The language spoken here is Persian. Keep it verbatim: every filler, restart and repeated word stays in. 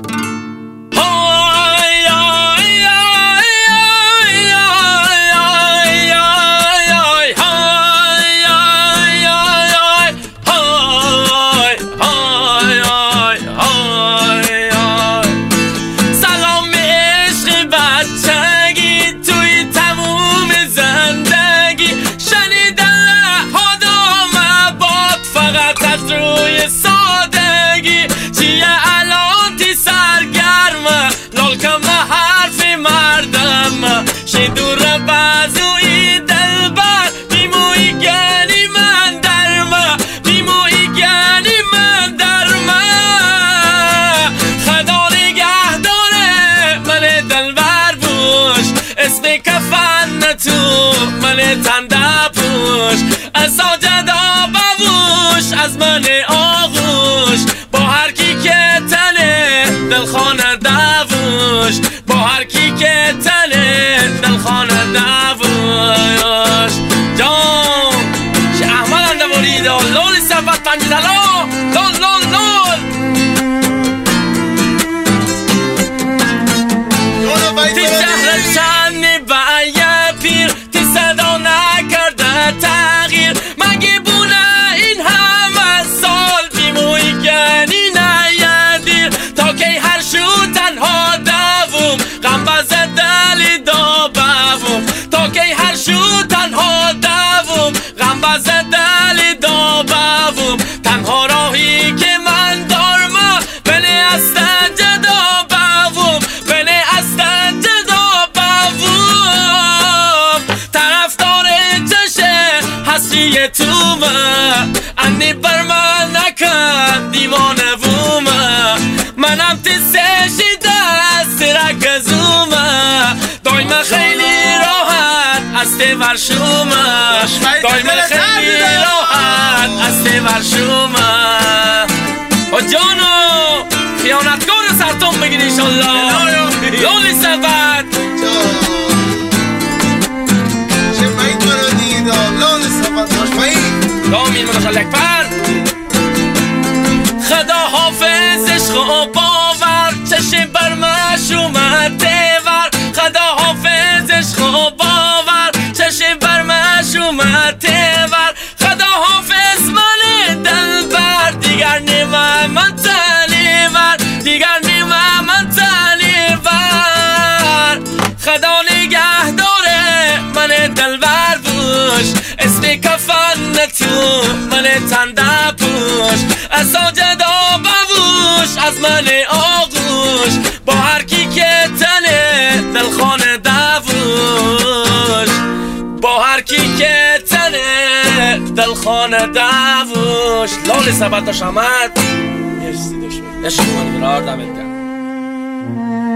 دور بازوی دلبر بیموی گلی من در ما بیموی گلی من در ما خدا نگه داره من دلبر بوش اسم کفن تو من تنده پوش از ساجدا بوش از من آغوش با هر کی که تنه دلخانه دوش با هر کی که تنه دلخانه دوش جان شه احمد اندواری دا لول صفت پنج دلا لول لول لول تی شهر چند بایه پیر تی صدا نکرده تغییر مگه بونه این همه سال بیموی گنی نیدیر تا که هر شو تنها دوم غم بزه دلی دا بوم تا که هر شو تنها دوم غم بزه دلی دا بوم تنها راهی که من دارم بله است جدا بوم بله است جدا بوم طرفدار چشه حسری تو من انی بر من نکن دیوانه بومه منم تسشی دست رکزومه دایم خیلی راحت از ته ورشومه دایم خیلی راحت از ته ورشومه و جانو خیانتگار سرطان بگیر انشالله لولی سفت چه مایی تو رو دیدم لولی سفت باش مایی دامین مناشال اکبر خدا حافظ عشق و باور چشم بر مشومت تور خدا حافظ عشق و باور چشم بر مشومت تور خدا حافظ من دلبر دیگر نیمه من تلیور دیگر نیمه من تلیور خدا نگه داره من دلبر بوش اسم کفن تو من تنده پوش از ساجدا بوش از من آغوش با هر کی که تنه دلخانه دوش با هر کی که تنه دلخانه دوش لالی سبت و شمت مرسی دشمن عشق کنی برار دمت کرد